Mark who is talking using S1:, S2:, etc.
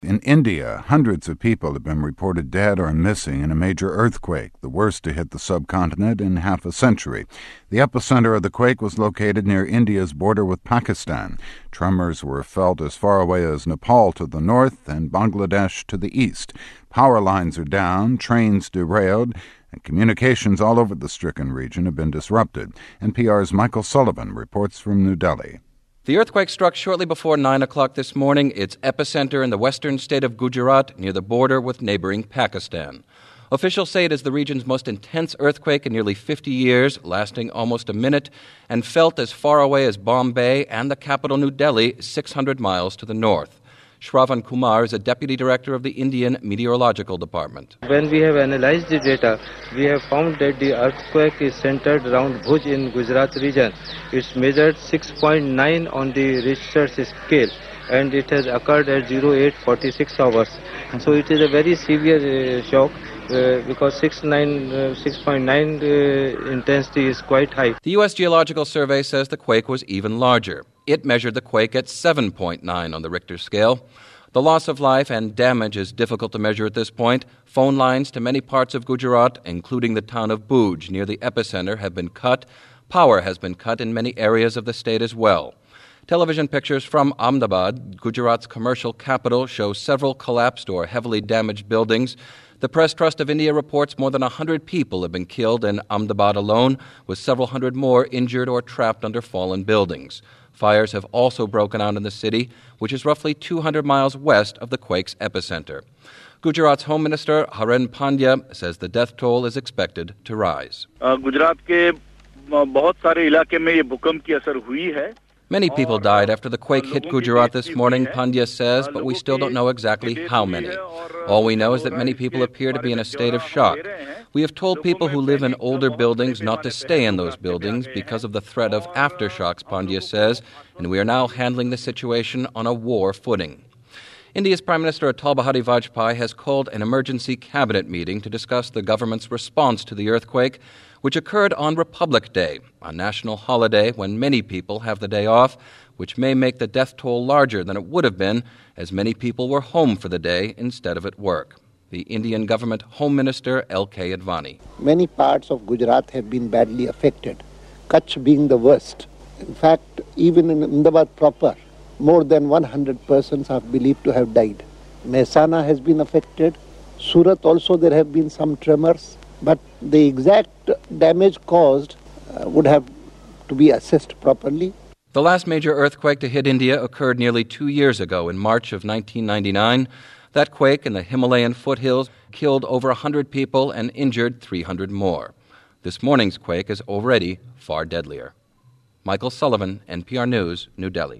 S1: In India, hundreds of people have been reported dead or missing in a major earthquake, the worst to hit the subcontinent in half a century. The epicenter of the quake was located near India's border with Pakistan. Tremors were felt as far away as Nepal to the north and Bangladesh to the east. Power lines are down, trains derailed, and communications all over the stricken region have been disrupted. NPR's Michael Sullivan reports from New Delhi.
S2: The earthquake struck shortly before 9 o'clock this morning, its epicenter in the western state of Gujarat near the border with neighboring Pakistan. Officials say it is the region's most intense earthquake in nearly 50 years, lasting almost a minute, and felt as far away as Bombay and the capital New Delhi, 600 miles to the north. Shravan Kumar is a deputy director of the Indian Meteorological Department.
S3: When we have analyzed the data, we have found that the earthquake is centered around Bhuj in Gujarat region. It's measured 6.9 on the Richter's scale, and it has occurred at 08:46 hours. So it is a very severe shock. Because 6.9 intensity is quite high.
S2: The U.S. Geological Survey says the quake was even larger. It measured the quake at 7.9 on the Richter scale. The loss of life and damage is difficult to measure at this point. Phone lines to many parts of Gujarat, including the town of Bhuj near the epicenter, have been cut. Power has been cut in many areas of the state as well. Television pictures from Ahmedabad, Gujarat's commercial capital, show several collapsed or heavily damaged buildings. The Press Trust of India reports more than 100 people have been killed in Ahmedabad alone, with several hundred more injured or trapped under fallen buildings. Fires have also broken out in the city, which is roughly 200 miles west of the quake's epicenter. Gujarat's Home Minister Haren Pandya says the death toll is expected to rise.
S4: Gujarat के बहुत सारे इलाके में ये भूकंप की असर हुई है.
S2: Many people died after the quake hit Gujarat this morning, Pandya says, but we still don't know exactly how many. All we know is that many people appear to be in a state of shock. We have told people who live in older buildings not to stay in those buildings because of the threat of aftershocks, Pandya says, and we are now handling the situation on a war footing. India's Prime Minister Atal Bihari Vajpayee has called an emergency cabinet meeting to discuss the government's response to the earthquake, which occurred on Republic Day, a national holiday when many people have the day off, which may make the death toll larger than it would have been, as many people were home for the day instead of at work. The Indian government Home Minister L.K. Advani.
S5: Many parts of Gujarat have been badly affected, Kutch being the worst. In fact, even in Ahmedabad proper, more than 100 persons are believed to have died. Mehsana has been affected. Surat also there have been some tremors. But the exact damage caused would have to be assessed properly.
S2: The last major earthquake to hit India occurred nearly 2 years ago in March of 1999. That quake in the Himalayan foothills killed over 100 people and injured 300 more. This morning's quake is already far deadlier. Michael Sullivan, NPR News, New Delhi.